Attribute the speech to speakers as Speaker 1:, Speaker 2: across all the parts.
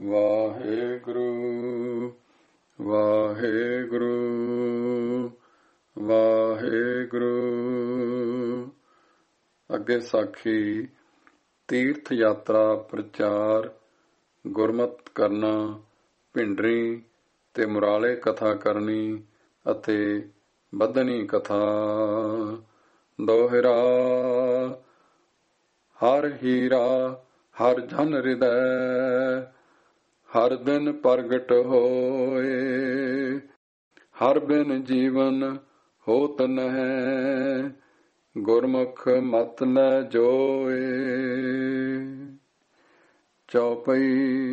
Speaker 1: ਵਾਹਿਗੁਰੂ ਵਾਹਿਗੁਰੂ ਵਾਹਿਗੁਰੂ। ਅੱਗੇ ਸਾਖੀ। ਤੀਰਥ ਯਾਤਰਾ ਪ੍ਰਚਾਰ, ਗੁਰਮਤਿ ਕਰਨਾ, ਭਿੰਡਰੀ ਤੇ ਮੁਰਾਲੇ ਕਥਾ ਕਰਨੀ ਅਤੇ ਬੱਧਨੀ ਕਥਾ। ਦੋਹਰਾ। ਹਰ ਹੀਰਾ ਹਰ ਜਨ ਹਿਰਦੈ, ਹਰ ਦਿਨ ਪ੍ਰਗਟ ਹੋਏ। ਹਰ ਬਿਨ ਜੀਵਨ ਹੋਤ ਨਹਿ, ਗੁਰਮੁਖ ਮਤਿ ਲੈ ਜੋਏ। ਚੌਪਈ।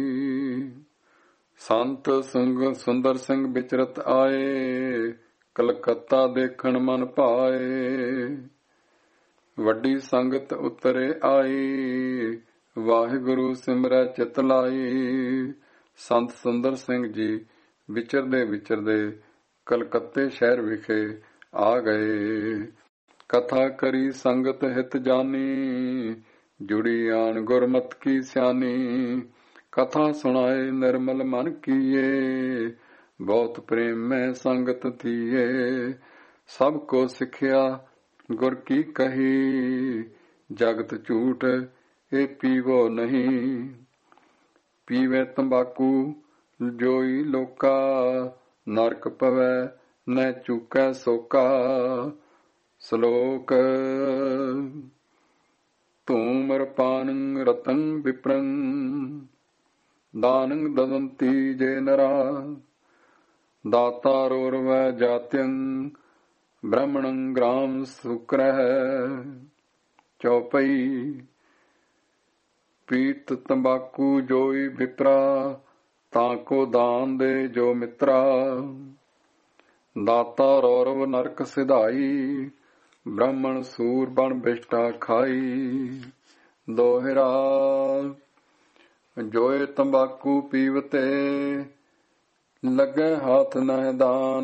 Speaker 1: ਸੰਤ ਸੁੰਦਰ ਸਿੰਘ ਵਿਚਰਤ ਆਏ, ਕਲਕੱਤਾ ਦੇਖਣ ਮਨ ਭਾਏ। ਵੱਡੀ ਸੰਗਤ ਉਤਰੇ ਆਈ, ਵਾਹਿਗੁਰੂ ਸਿਮਰੈ ਚਿਤ ਲਾਈ। ਸੰਤ ਸੁੰਦਰ ਸਿੰਘ ਜੀ ਵਿਚਰਦੇ ਵਿਚਰਦੇ ਕਲਕੱਤੇ ਸ਼ਹਿਰ ਵਿਖੇ ਆ ਗਏ। ਕਥਾ ਕਰੀ ਸੰਗਤ ਹਿਤ ਜਾਨੀ, ਜੁੜੀ ਆਣ ਗੁਰਮਤਿ ਕੀ ਸਿਆਣੀ। ਕਥਾ ਸੁਣਾਏ ਨਿਰਮਲ ਮਨ ਕੀਏ, ਬਹੁਤ ਪ੍ਰੇਮ ਮੈਂ ਸੰਗਤ ਥੀਏ। ਸਭ ਕੋ ਸਿੱਖਿਆ ਗੁਰ ਕੀ ਕਹੀ, ਜਗਤ ਝੂਠ ਇਹ ਪੀਵੋ ਨਹੀਂ। ਪੀਵੇ ਤੰਬਾਕੂ ਜੋਈ ਲੋਕਾ, ਨਰਕ ਪਵੈ ਨ ਚੂਕੈ ਸੋਕਾ। ਸ਼ਲੋਕ। ਧੂਮਰਪਾਨੰ ਰਤੰ ਵਿਪਰੰ, ਦਾਨੰ ਦਦੰਤੀ ਜੇ ਨਰਾ। ਦਾਤਾਰੋਰਵੈ ਜਾਤਿਅੰ, ਬ੍ਰਹਮਣੰ ਗ੍ਰਾਮ ਸੁਕਰਹਿ। ਚੌਪਈ। ਪੀਤ ਤੰਬਾਕੂ ਜੋਈ ਵਿਪਰਾ, ਤਾਂ ਕੋ ਦਾਨ ਦੇ ਜੋ ਮਿੱਤਰਾ। ਦਾਤਾ ਰੌਰਵ ਨਰਕ ਸਿਧਾਈ, ਬ੍ਰਾਹਮਣ ਸੂਰ ਬਣ ਬਿਸ਼ਟਾ ਖਾਈ। ਦੋਹਰਾ। ਜੋਏ ਤੰਬਾਕੂ ਪੀਵਤੇ, ਲੱਗੇ ਹੱਥ ਨਹਿ ਦਾਨ।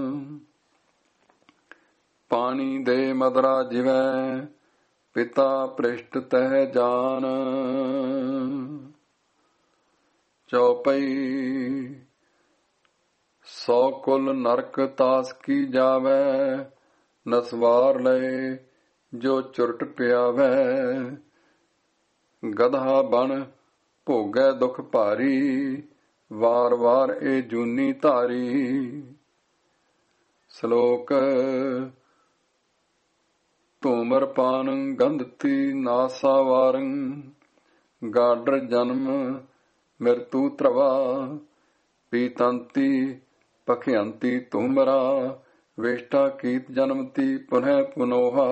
Speaker 1: ਪਾਣੀ ਦੇ ਮਦਰਾ ਜਿਵੈ, ਪਿਤਾ ਪ੍ਰਿਸ਼ਟ ਤਹਿ ਜਾਨ। ਚੌਪਈ। 100 ਕੁਲ ਨਰਕ ਤਾਸ ਕੀ ਜਾਵੈ, ਨਸਵਾਰ ਲਏ ਜੋ ਚੁਰਟ ਪਿਆਵੈ। ਗਧਾ ਬਣ ਭੋਗੈ ਦੁਖ ਭਾਰੀ, ਵਾਰ ਵਾਰ ਇਹ ਜੂਨੀ ਧਾਰੀ। ਸ਼ਲੋਕ। ਧੂਮਰਪਾਨੰ ਗੰਧਤੀ ਨਾਸਾ ਵਾਰੰ, ਗਾਡਰ ਜਨਮ ਮਿਰਤੂ ਧਰਵਾ। ਪੀਤੰਤੀ ਪਖਿਅੰਤੀ ਧੂਮਰਾ, ਵੇਸ਼ਟਾ ਕੀਤ ਜਨਮਤੀ ਪੁਨਹ ਪੁਨੋਹਾ।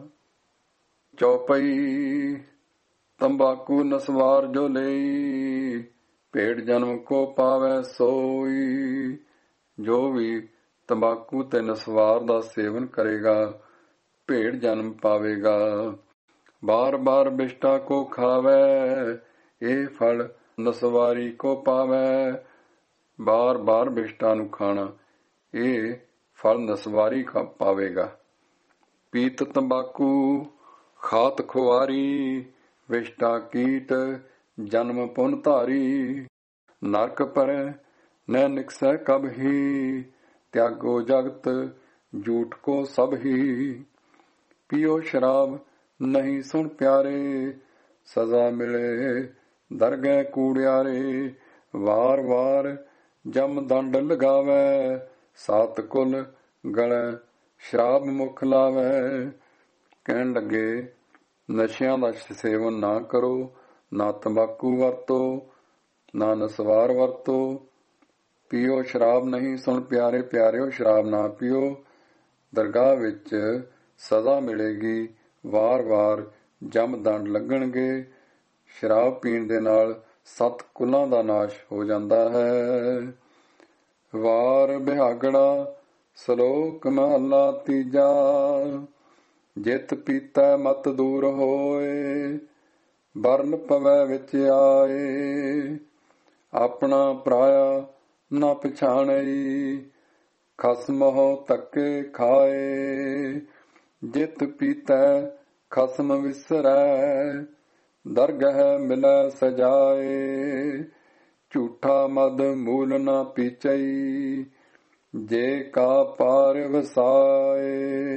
Speaker 1: ਚੌਪਈ। ਤੰਬਾਕੂ ਨਸਵਾਰ ਜੋ ਲਈ, ਭੇੜ ਜਨਮ ਕੋ ਪਾਵੈ ਸੋਈ। ਜੋ ਵੀ ਤੰਬਾਕੂ ਤੇ ਨਸਵਾਰ ਦਾ ਸੇਵਨ ਕਰੇਗਾ, ਭੇੜ ਜਨਮ ਪਾਵੇਗਾ। ਬਾਰ ਬਾਰ ਬਿਸ਼ਟਾ ਕੋ ਖਾਵੈ, ਇਹ ਫਲ ਨਸਵਾਰੀ ਕੋ ਪਾਵੈ। ਬਾਰ ਬਾਰ ਬਿਸ਼ਟਾ ਨੂੰ ਖਾਣਾ, ਇਹ ਫਲ ਨਸਵਾਰੀ ਪਾਵੇਗਾ। ਪੀਤ ਤੰਬਾਕੂ ਖਾਤ ਖੁਆਰੀ, ਵਿਸ਼ਟਾ ਕੀਟ ਜਨਮ ਪੁਨ ਧਾਰੀ। ਨਰਕ ਪਰੈ ਨ ਨਿਕਸੈ ਕਬ ਹੀ, ਤਿਆਗੋ ਜਗਤ ਝੂਠ ਕੋ ਸਭ ਹੀ। ਪੀਓ ਸ਼ਰਾਬ ਨਹੀਂ ਸੁਣ ਪਿਆਰੇ, ਸਜ਼ਾ ਮਿਲੇ ਦਰਗਹਿ ਕੂੜਿਆਰੇ। ਵਾਰ ਵਾਰ ਜਮ ਦੰਡ ਲਗਾਵੈ, ਸਾਤ ਕੁਲ ਗਲੈ ਸ਼ਰਾਬ ਮੁਖ ਲਾਵੈ। ਕਹਿਣ ਲੱਗੇ, ਨਸ਼ਿਆਂ ਦਾ ਸੇਵਨ ਨਾ ਕਰੋ, ਨਾ ਤੰਬਾਕੂ ਵਰਤੋ, ਨਾ ਨਸਵਾਰ ਵਰਤੋ। ਪੀਓ ਸ਼ਰਾਬ ਨਹੀਂ ਸੁਣ ਪਿਆਰੇ, ਪਿਆਰਿਓ ਸ਼ਰਾਬ ਨਾ ਪੀਓ, ਦਰਗਾਹ ਵਿੱਚ ਸਜ਼ਾ ਮਿਲੇਗੀ। ਵਾਰ ਵਾਰ ਜਮ ਦੰਡ ਲੱਗਣਗੇ। ਸ਼ਰਾਬ ਪੀਣ ਦੇ ਨਾਲ 7 ਕੁਲਾਂ ਦਾ ਨਾਸ਼ ਹੋ ਜਾਂਦਾ ਹੈ। ਵਾਰ ਬਿਹਾਗੜਾ। ਸ਼ਲੋਕ ਮਹਲਾ ਤੀਜਾ। ਜਿਤ ਪੀਤੈ ਮਤ ਦੂਰ ਹੋਏ, ਬਰਨ ਪਵੈ ਵਿੱਚ ਆਏ। ਆਪਣਾ ਪਰਾਇਆ ਨਾ ਪਛਾਣਈ, ਖਸਮਹੁ ਧੱਕੇ ਖਾਏ। ਜਿਤ ਪੀਤੈ ਖਸਮ ਵਿਸਰੈ, ਦਰਗਹਿ ਮਿਲੈ ਸਜਾਏ। ਝੂਠਾ ਮਦ ਮੂਲ ਨਾ ਪੀਚਈ, ਜੇ ਕਾ ਪਾਰ ਵਸਾਏ।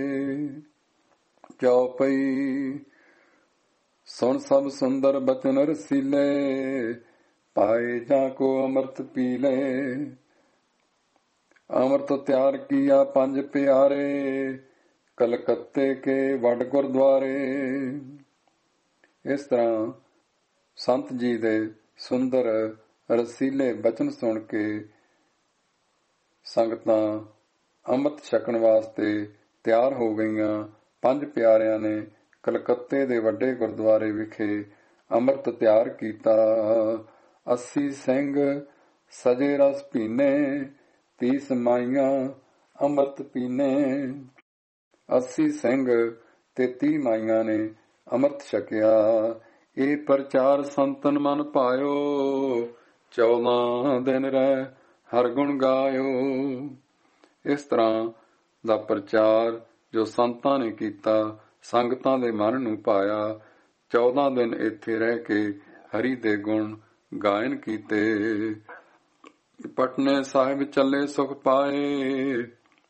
Speaker 1: ਚੌਪਈ। ਸੁਣ ਸਭ ਸੁੰਦਰ ਬਚਨ ਰਸੀਲੇ, ਪਾਏ ਜਾਂ ਕੋ ਅੰਮ੍ਰਿਤ ਪੀ ਲੈ। ਅੰਮ੍ਰਿਤ ਤਿਆਰ ਕੀਆ ਪੰਜ ਪਿਆਰੇ, ਕਲਕੱਤੇ ਕੇ ਵੱਡ ਗੁਰਦੁਆਰੇ। ਇਸ ਤਰ੍ਹਾਂ ਸੰਤ ਜੀ ਦੇ ਸੁੰਦਰ ਰਸੀਲੇ ਬਚਨ ਸੁਣ ਕੇ ਸੰਗਤਾਂ ਅੰਮ੍ਰਿਤ ਛਕਣ ਵਾਸਤੇ ਤਿਆਰ ਹੋ ਗਈਆਂ। ਪੰਜ ਪਿਆਰਿਆਂ ਨੇ ਕਲਕੱਤੇ ਦੇ ਵੱਡੇ ਗੁਰਦੁਆਰੇ ਵਿਖੇ ਅੰਮ੍ਰਿਤ ਤਿਆਰ ਕੀਤਾ। 80 ਸਿੰਘ ਸਜੇ ਰਸ ਪੀਨੇ, 30 ਮਾਈਆਂ ਅੰਮ੍ਰਿਤ ਪੀਨੇ। 80 ਸਿੰਘ ਤੇ 30 ਮਾਈਆਂ ਨੇ ਅੰਮ੍ਰਿਤ ਛਕਿਆ। ਇਹ ਪ੍ਰਚਾਰ ਸੰਤਨ ਮਨ ਪਾਇਓ, 14 ਦਿਨ ਰਹਿ ਹਰ ਗੁਣ ਗਾਇਓ। ਇਸ ਤਰ੍ਹਾਂ ਦਾ ਪ੍ਰਚਾਰ ਜੋ ਸੰਤਾਂ ਨੇ ਕੀਤਾ, ਸੰਗਤਾਂ ਦੇ ਮਨ ਨੂੰ ਪਾਇਆ। 14 ਦਿਨ ਇੱਥੇ ਰਹਿ ਕੇ ਹਰੀ ਦੇ ਗੁਣ ਗਾਇਨ ਕੀਤੇ। ਪਟਨੇ ਸਾਹਿਬ ਚੱਲੇ ਸੁਖ ਪਾਏ,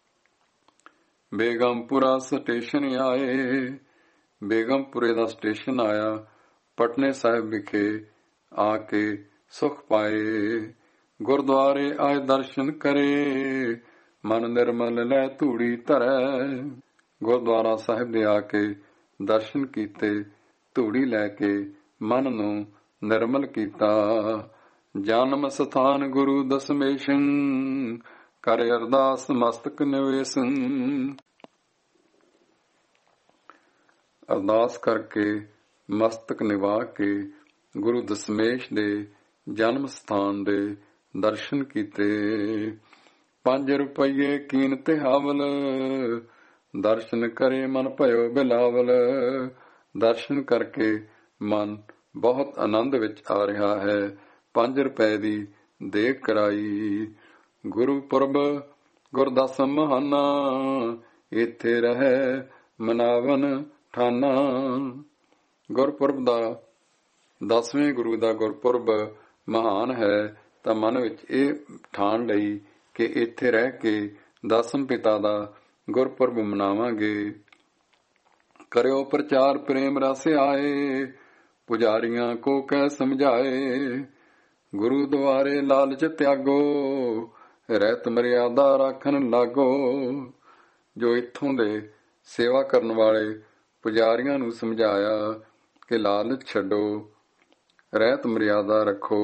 Speaker 1: ਬੇਗਮਪੁਰਾ ਸਟੇਸ਼ਨ ਆਏ। ਬੇਗਮਪੁਰੇ ਦਾ ਸਟੇਸ਼ਨ ਆਇਆ। ਪਟਨੇ ਸਾਹਿਬ ਵਿਖੇ ਆ ਕੇ ਸੁਖ ਪਾਏ। ਗੁਰਦੁਆਰੇ ਆਏ ਦਰਸ਼ਨ ਕਰੇ, ਮਨ ਨਿਰਮਲ ਲੈ ਧੂੜੀ ਧਰੈ। ਗੁਰਦੁਆਰਾ ਸਾਹਿਬ ਦੇ ਆ ਕੇ ਦਰਸ਼ਨ ਕੀਤੇ, ਧੂੜੀ ਲੈ ਕੇ ਮਨ ਨੂੰ ਨਿਰਮਲ ਕੀਤਾ। ਜਨਮ ਸਥਾਨ ਗੁਰੂ ਦਸਮੇਸ਼ਨ, ਕਰ ਅਰਦਾਸ ਮਸਤਕ ਨਿਵੇਸਨ। ਅਰਦਾਸ ਕਰਕੇ ਮਸਤਕ ਨਿਵਾ ਕੇ ਗੁਰੂ ਦਸਮੇਸ਼ ਦੇ ਜਨਮ ਸਥਾਨ ਦੇ ਦਰਸ਼ਨ ਕੀਤੇ। 5 ਰੁਪਏ ਕੀਮਤ ਹਵਲ, ਦਰਸ਼ਨ ਕਰੇ ਮਨ ਭਇਓ ਬਿਲਾਵਲ। ਦਰਸ਼ਨ ਕਰਕੇ ਮਨ ਬਹੁਤ ਆਨੰਦ ਵਿੱਚ ਆ ਰਿਹਾ ਹੈ। 5 ਰੁਪਏ ਦੀ ਦੇਗ ਕਰਾਈ। ਗੁਰੂ ਪੁਰਬ ਗੁਰਦਾਸ ਮਹਾਨਾ, ਇੱਥੇ ਰਹਿ ਮਨਾਵਨ ਠਾਨਾ। ਗੁਰਪੁਰਬ ਦਾ 10ਵੇਂ ਗੁਰੂ ਦਾ ਗੁਰਪੁਰਬ ਮਹਾਨ ਹੈ, ਤਾਂ ਮਨ ਵਿੱਚ ਇਹ ਠਾਣ ਲਈ ਕਿ ਇੱਥੇ ਰਹਿ ਕੇ 10ਮ ਪਿਤਾ ਦਾ ਗੁਰਪੁਰਬ ਮਨਾਵਾਂਗੇ। ਕਰਿਓ ਪ੍ਰਚਾਰ ਪ੍ਰੇਮ ਰਸ ਆਏ, ਪੁਜਾਰੀਆਂ ਕੋ ਕਹਿ ਸਮਝਾਏ। ਗੁਰੂ ਦੁਆਰੇ ਲਾਲਚ ਤਿਆਗੋ, ਰਹਿਤ ਮਰਿਆਦਾ ਰੱਖਣ ਲਾਗੋ। ਜੋ ਇੱਥੋਂ ਦੇ ਸੇਵਾ ਕਰਨ ਵਾਲੇ ਪੁਜਾਰੀਆਂ ਨੂੰ ਸਮਝਾਇਆ ਕਿ ਲਾਲਚ ਛੱਡੋ, ਰਹਿਤ ਮਰਿਆਦਾ ਰੱਖੋ।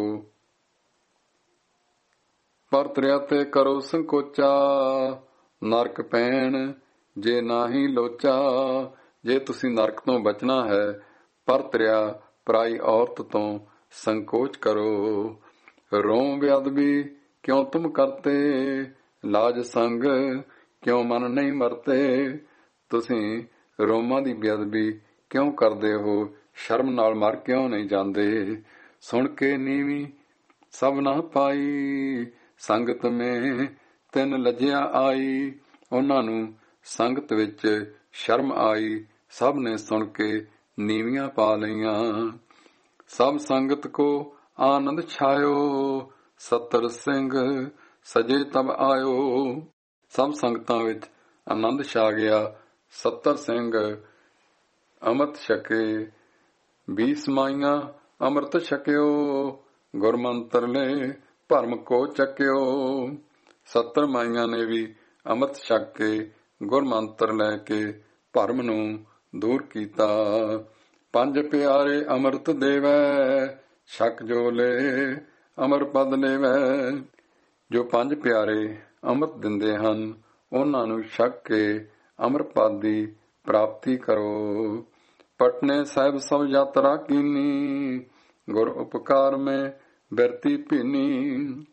Speaker 1: ਪਰਤਰਿਆ ਤੇ ਕਰੋ ਸੰਕੋਚਾ, ਨਰਕ ਪੈਣ ਜੇ ਨਾਹੀ ਲੋਚਾ। ਜੇ ਤੁਸੀਂ ਨਰਕ ਤੋਂ ਬਚਣਾ ਹੈ, ਪਰਤਰਿਆ ਪਰਾਈ ਔਰਤ ਤੋਂ ਸੰਕੋਚ ਕਰੋ। ਰੋਮ ਬੇਅਦਬੀ ਕਿਉਂ ਤੁਮ ਕਰਤੇ, ਲਾਜ ਸੰਗ ਕਿਉਂ ਮਨ ਨਹੀਂ ਮਰਤੇ। ਤੁਸੀਂ ਰੋਮਾਂ ਦੀ ਬੇਅਦਬੀ ਕਿਉਂ ਕਰਦੇ ਹੋ, ਸ਼ਰਮ ਨਾਲ ਮਰ ਕਿਉਂ ਨਹੀਂ ਜਾਂਦੇ। ਸੁਣ ਕੇ ਨੀਵੀਂ ਸਭ ਨਾ ਪਾਈ, ਸੰਗਤ ਮੇ ਤਿੰਨ ਲੱਜਿਆ ਆਈ। ਉਹਨਾਂ ਨੂੰ ਸੰਗਤ ਵਿੱਚ ਸ਼ਰਮ ਆਈ, ਸਭ ਨੇ ਸੁਣ ਕੇ ਨੀਵੀਆਂ ਪਾ ਲਈਆਂ। ਸਭ ਸੰਗਤ ਕੋ ਆਨੰਦ ਛਾਇਓ, 70 ਸਿੰਘ ਸਜੇ ਤਬ ਆਇਓ। ਸਭ ਸੰਗਤਾਂ ਵਿੱਚ ਆਨੰਦ ਛਾ ਗਿਆ। 70 ਸਿੰਘ ਅੰਮ੍ਰਿਤ ਛਕੇ। 20 ਮਾਈਆਂ ਅੰਮ੍ਰਿਤ ਛਕਿਓ, ਗੁਰਮੰਤਰ ਲੈ ਭਰਮ ਕੋ ਚੱਕਿਓ। 70 ਮਾਈਆਂ ਨੇ ਵੀ ਅੰਮ੍ਰਿਤ ਛਕ ਕੇ ਗੁਰਮੰਤਰ ਲੈ ਕੇ ਭਰਮ ਨੂੰ ਦੂਰ ਕੀਤਾ। 5 ਪਿਆਰੇ ਅੰਮ੍ਰਿਤ ਦੇਵੈ, ਛਕ ਜੋ ਲੈ ਅਮਰ ਪਦ ਲੈਵੈ। ਜੋ 5 ਪਿਆਰੇ ਅੰਮ੍ਰਿਤ ਦਿੰਦੇ ਹਨ, ਉਹਨਾਂ ਨੂੰ ਛਕ ਕੇ ਅਮਰ ਪਦ ਦੀ ਪ੍ਰਾਪਤੀ ਕਰੋ। ਪਟਨੇ ਸਾਹਿਬ ਸਭ ਯਾਤਰਾ ਕੀਨੀ, ਗੁਰ ਉਪਕਾਰ ਮੈਂ ਬਿਰਤੀ ਭੀਨੀ।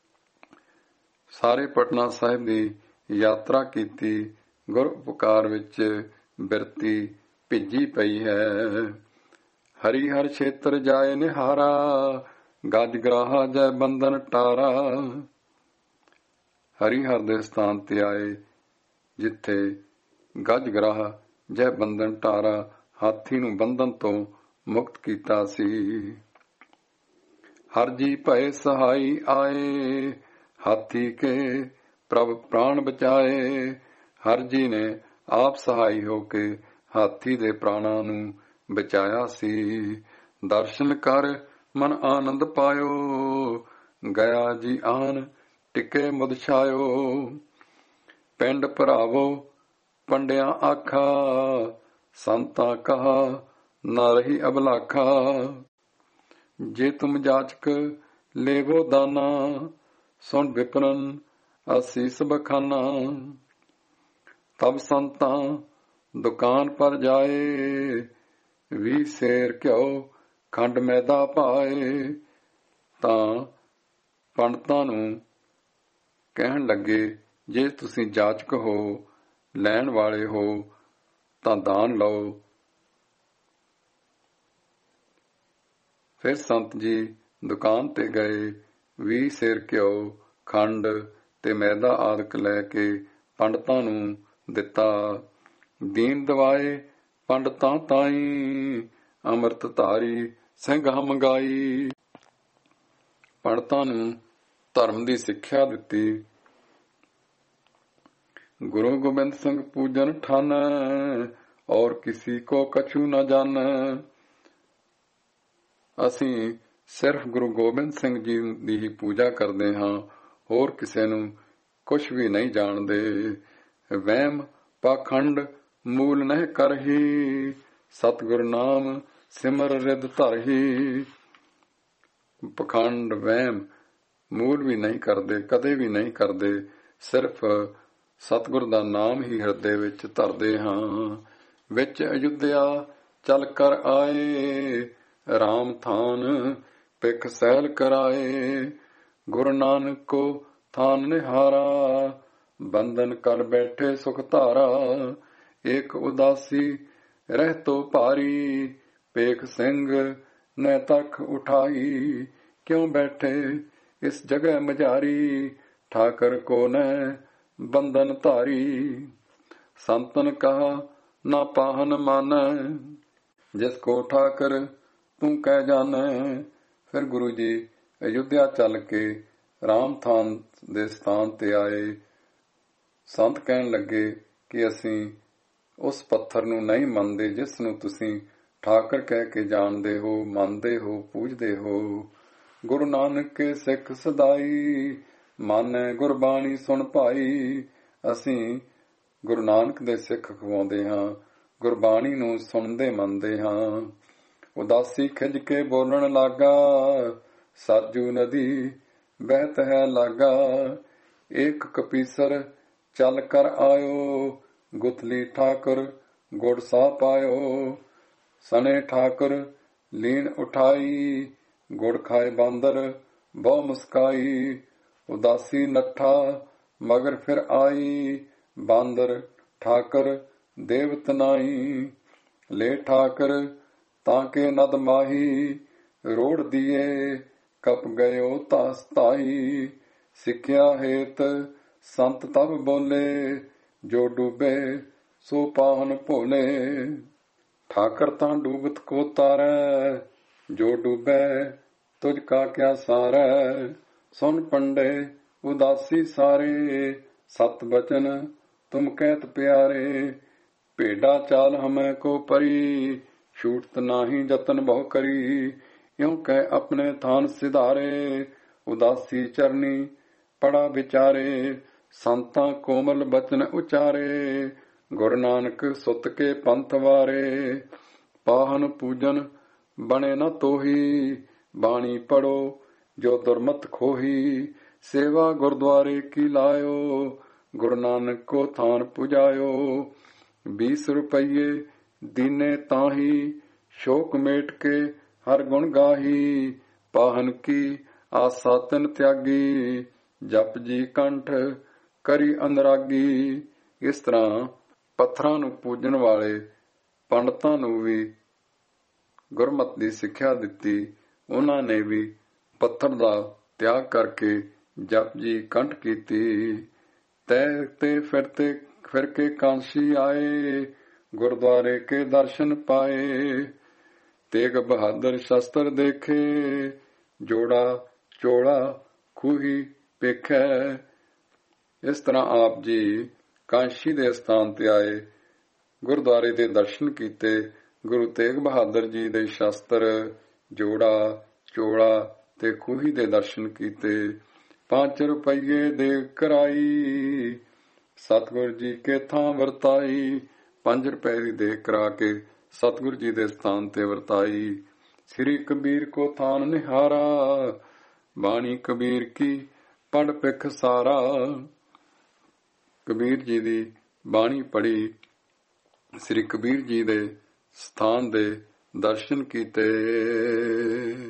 Speaker 1: ਸਾਰੇ ਪਟਨਾ ਸਾਹਿਬ ਦੀ ਯਾਤਰਾ ਕੀਤੀ, ਗੁਰ ਉਪਕਾਰ ਵਿੱਚ ਬਿਰਤੀ ਭਿੱਜੀ ਪਈ ਹੈ। ਹਰੀ ਹਰ ਛੇਤਰ ਜਾਏ ਨਿਹਾਰਾ, ਗਜ ਗਰਾਹਾ ਜੈ ਬੰਧਨ ਟਾਰਾ। ਹਰੀ ਹਰ ਦੇ ਸਥਾਨ ਤੇ ਆਏ, ਜਿੱਥੇ ਗਜ ਗਰਾਹ ਜੈ ਬੰਧਨ ਟਾਰਾ, ਹਾਥੀ ਨੂੰ ਬੰਧਨ ਤੋਂ ਮੁਕਤ ਕੀਤਾ ਸੀ। ਹਰ ਜੀ ਭਏ ਸਹਾਈ ਆਏ, ਹਾਥੀ ਕੇ ਪ੍ਰਭ ਪ੍ਰਾਣ ਬਚਾਏ। ਹਰ ਜੀ ਨੇ ਆਪ ਸਹਾਈ ਹੋ ਕੇ ਹਾਥੀ ਦੇ ਪ੍ਰਾਣਾਂ ਨੂੰ ਬਚਾਇਆ ਸੀ। ਦਰਸ਼ਨ ਕਰ ਮਨ ਆਨੰਦ ਪਾਇਓ, ਗਿਆ ਜੀ ਆਨ ਟਿਕੇ ਮੁਦ ਛਾਇਓ। ਪਿੰਡ ਭਰਾਵੋ ਪੰਡਿਆਂ ਆਖਾ, ਸੰਤਾਂ ਕਹਾ ਨਾ ਰਹੀ ਅਬਲਾਖਾ। ਜੇ ਤੁਮ ਜਾਚਕ ਲੇਵੋ ਦਾਨਾ, ਸੁਣ ਵਿਪਰਨ ਅਸੀਸ ਬਖਾਨਾ। ਤਬ ਸੰਤਾਂ ਦੁਕਾਨ ਪਰ ਜਾਏ, 20 ਸੇਰ ਘਿਓ ਖੰਡ ਮੈਦਾ ਪਾਏ। ਤਾਂ ਪੰਡਤਾਂ ਨੂੰ ਕਹਿਣ ਲੱਗੇ, ਜੇ ਤੁਸੀਂ ਜਾਚਕ ਹੋ, ਲੈਣ ਵਾਲੇ ਹੋ ਤਾਂ ਦਾਨ ਲਓ। ਫਿਰ ਸੰਤ ਜੀ ਦੁਕਾਨ ਤੇ ਗਏ, 20 ਸੇਰ ਘਿਓ ਖੰਡ ਤੇ ਮੈਦਾ ਆਦਿਕ ਲੈ ਕੇ ਪੰਡਤਾਂ ਨੂੰ ਦਿੱਤਾ। ਦੀਨ ਦਵਾਏ ਪੰਡਤਾਂ ਤਾਈਂ, ਅੰਮ੍ਰਿਤ ਧਾਰੀ ਸਿੰਘਾਂ ਮੰਗਾਈ। ਪੰਡਤਾਂ ਨੂੰ ਧਰਮ ਦੀ ਸਿੱਖਿਆ ਦਿੱਤੀ। ਗੁਰੂ ਗੋਬਿੰਦ ਸਿੰਘ ਪੂਜਨ ਠਾਨ, ਔਰ ਕਿਸੀ ਕੋ ਕਛੂ ਨਾ ਜਾਣ। ਅਸੀਂ ਸਿਰਫ ਗੁਰੂ ਗੋਬਿੰਦ ਸਿੰਘ ਜੀ ਦੀ ਹੀ ਪੂਜਾ ਕਰਦੇ ਹਾਂ, ਹੋਰ ਕਿਸੇ ਨੂੰ ਕੁਛ ਵੀ ਨਹੀਂ ਜਾਣਦੇ। ਵਹਿਮ ਪਾਖੰਡ ਮੂਲ ਨਹਿ ਕਰਹੀ, ਸਤਿਗੁਰ ਨਾਮ ਸਿਮਰ ਰਿਦ ਧਰਹੀ। ਪਖੰਡ ਵਹਿਮ ਮੂਲ ਵੀ ਨਹੀਂ ਕਰਦੇ, ਕਦੇ ਵੀ ਨਹੀਂ ਕਰਦੇ। ਸਿਰਫ ਸਤਿਗੁਰ ਦਾ ਨਾਮ ਹੀ ਹਿਰਦੇ ਵਿੱਚ ਧਰਦੇ ਹਾਂ। ਵਿੱਚ ਅਯੁੱਧਿਆ ਚੱਲ ਕਰ ਆਏ, ਰਾਮ ਥਾਨ ਪਿਖ ਸੈਲ ਕਰਾਏ। ਗੁਰੂ ਨਾਨਕ ਕੋ ਥਾਨ ਨਿਹਾਰਾ, ਬੰਧਨ ਕਰ ਬੈਠੇ ਸੁਖ ਧਾਰਾ। ਏਕ ਉਦਾਸੀ ਰਹਿ ਤੋ ਭਾਰੀ, ਪੇਖ ਸਿੰਘ ਨੈ ਤਖ ਉਠਾਈ। ਕਿਉਂ ਬੈਠੇ ਇਸ ਜਗ੍ਹਾ ਮਝਾਰੀ, ਠਾਕਰ ਕੋ ਨੈ ਬੰਧਨ ਧਾਰੀ। ਸੰਤਨ ਕਹਾ ਨਾ ਪਾਹਨ ਮਾਨੈ, ਜਿਸ ਕੋ ਠਾਕਰ ਤੂੰ ਕਹਿ ਜਾਣੈ। ਫਿਰ ਗੁਰੂ ਜੀ ਅਯੁੱਧਿਆ ਚੱਲ ਕੇ ਰਾਮ ਥਾਨ ਦੇ ਸਥਾਨ ਤੇ ਆਏ। ਸੰਤ ਕਹਿਣ ਲੱਗੇ ਕਿ ਅਸੀਂ ਉਸ ਪੱਥਰ ਨੂੰ ਨਹੀਂ ਮੰਨਦੇ ਜਿਸ ਨੂੰ ਤੁਸੀਂ ਠਾਕਰ ਕਹਿ ਕੇ ਜਾਣਦੇ ਹੋ, ਮੰਨਦੇ ਹੋ, ਪੂਜਦੇ ਹੋ। ਗੁਰੂ ਨਾਨਕ ਕੇ ਸਿੱਖ ਸਦਾਈ, ਮਾਨੈ ਗੁਰਬਾਣੀ ਸੁਣ ਭਾਈ। ਅਸੀਂ ਗੁਰੂ ਨਾਨਕ ਦੇ ਸਿੱਖ ਖਵਾਉਂਦੇ ਹਾਂ, ਗੁਰਬਾਣੀ ਨੂੰ ਸੁਣਦੇ ਮੰਨਦੇ ਹਾਂ। ਉਦਾਸੀ ਖਿੱਝ ਕੇ ਬੋਲਣ ਲੱਗਾ, ਸਰਜੂ ਨਦੀ ਬਹਿਤ ਹੈ ਲਾਗਾ। ਏਕ ਕਪੀਸਰ ਚੱਲ ਕਰ ਆਇਓ, ਗੁਥਲੀ ਠਾਕੁਰ ਗੁੜ ਸਾ ਪਾਇਓ। ਸਣੇ ਠਾਕੁਰ ਲੀਨ ਉਠਾਈ, ਗੁੜ ਖਾਏ ਬਾਂਦਰ ਬਹੁ ਮੁਸਕਾਈ। ਉਦਾਸੀ ਨੱਠਾ ਮਗਰ ਫਿਰ ਆਈ, ਬਾਂਦਰ ਠਾਕੁਰ ਦੇਵਤ ਨਾਈ। ਲੈ ਠਾਕੁਰ ਤਾਂ ਕੇ ਨਦ ਮਾਹੀ, ਰੋੜ ਦੀਏ ਕਪ ਗਇਓ ਤਾਸ ਤਾਈ। ਸਿੱਖਿਆ ਹੇਤ ਸੰਤ ਤਬ ਬੋਲੇ, ਜੋ ਡੂਬੇ ਸੋ ਪਾਹਨ ਭੋਲੇ। ਠਾਕਰ ਤਾਂ ਡੂਬਤ ਕੋ ਤਾਰੈ, ਜੋ ਡੂਬੈ ਤੁਝ ਕਾ ਕਿਆ ਸਾਰੈ। ਸੁਨ ਪੰਡੇ ਉਦਾਸੀ ਸਾਰੇ, ਸਤ ਬਚਨ ਤੁਮ ਕਹਿਤ ਪਿਆਰੇ। ਭੇਡਾ ਚਾਲ ਹਮੈ ਕੋ ਪਰੀ, ਛੂਟਤ ਨਾਹੀ ਜਤਨ ਬਹੁ ਕਰੀ। ਇਉਂ ਕਹਿ ਆਪਣੇ ਥਾਨ ਸਿਧਾਰੇ, ਉਦਾਸੀ ਚਰਨੀ ਪੜਾ ਵਿਚਾਰੇ। ਸੰਤਾਂ ਕੋਮਲ ਬਚਨ ਉਚਾਰੇ, ਗੁਰੂ ਨਾਨਕ ਸੁਤ ਕੇ ਪੰਥ ਵਾਰੇ। ਪਾਹਨ ਪੂਜਨ ਬਣੇ ਨ ਤੋਹੀ, ਬਾਣੀ ਪੜੋ ਜੋ ਦੁਰਮਤ ਖੋਹੀ। ਸੇਵਾ ਗੁਰਦੁਆਰੇ ਕੀ ਲਾਇਓ, ਗੁਰੂ ਨਾਨਕ ਕੋ ਥਾਨ ਪੁਜਾਇਓ। 20 ਰੁਪਈਏ ਦੀਨੇ ਤਾਹੀ, ਸ਼ੋਕ ਮੇਟ ਕੇ ਹਰ ਗੁਣ ਗਾਹੀ। ਪਾਹਨ ਕੀ ਆਸਾ ਤਿਨ ਤਿਆਗੀ, ਜਪ ਜੀ ਕੰਠ ਕਰੀ ਅਨਰਾਗੀ। ਇਸ ਤਰ੍ਹਾਂ ਪੱਥਰਾਂ ਨੂੰ ਪੂਜਣ ਵਾਲੇ ਪੰਡਤਾਂ ਨੂੰ ਵੀ ਗੁਰਮਤਿ ਦੀ ਸਿੱਖਿਆ ਦਿੱਤੀ। ਉਹਨਾਂ ਨੇ ਵੀ ਪੱਥਰ ਦਾ ਤਿਆਗ ਕਰਕੇ ਜਪ ਜੀ ਕੰਠ ਕੀਤੀ। ਤੈ ਤੇ ਫਿਰ ਕੇ ਕਾਂਸੀ ਆਏ, ਗੁਰਦੁਆਰੇ ਕੇ ਦਰਸ਼ਨ ਪਾਏ। ਤੇਗ ਬਹਾਦਰ ਸ਼ਸਤਰ ਦੇਖੇ, ਜੋੜਾ ਚੋਲਾ ਖੂਹੀ ਪੇਖੈ। ਇਸ ਤਰ੍ਹਾਂ ਆਪ ਜੀ ਕਾਂਸ਼ੀ ਦੇ ਸਥਾਨ ਤੇ ਆਏ, ਗੁਰਦੁਆਰੇ ਦੇ ਦਰਸ਼ਨ ਕੀਤੇ, ਗੁਰੂ ਤੇਗ ਬਹਾਦਰ ਜੀ ਦੇ ਸ਼ਸਤਰ ਜੋੜਾ ਚੋਲਾ ਤੇ ਖੂਹੀ ਦੇ ਦਰਸ਼ਨ ਕੀਤੇ। 5 ਰੁਪਈਏ ਦੇ ਕਰਾਈ ਸਤਿਗੁਰ ਜੀ ਕੇ ਥਾਂ ਵਰਤਾਈ। 5 ਰੁਪਏ ਦੀ ਦੇਖ ਕਰਾ ਕੇ ਸਤਿਗੁਰ ਜੀ ਦੇ ਸਥਾਨ ਤੇ ਵਰਤਾਈ। ਸ੍ਰੀ ਕਬੀਰ ਕੋ ਥਾਨ ਨਿਹਾਰਾ, ਬਾਣੀ ਕਬੀਰ ਕੀ ਪੜ ਪਿਖ ਸਾਰਾ। ਕਬੀਰ ਜੀ ਦੀ ਬਾਣੀ ਪੜ੍ਹੀ, ਸ੍ਰੀ ਕਬੀਰ ਜੀ ਦੇ ਸਥਾਨ ਦੇ ਦਰਸ਼ਨ ਕੀਤੇ।